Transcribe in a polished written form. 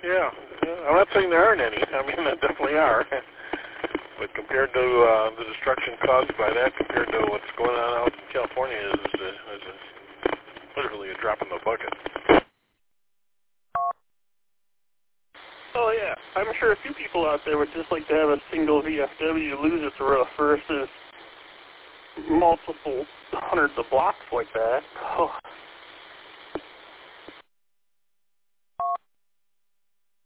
Yeah. I'm not saying there aren't any. I mean, there definitely are. But compared to the destruction caused by that, compared to what's going on out in California, is literally a drop in the bucket. Oh, yeah. I'm sure a few people out there would just like to have a single VFW lose its roof versus multiple hundreds of blocks like that. Oh.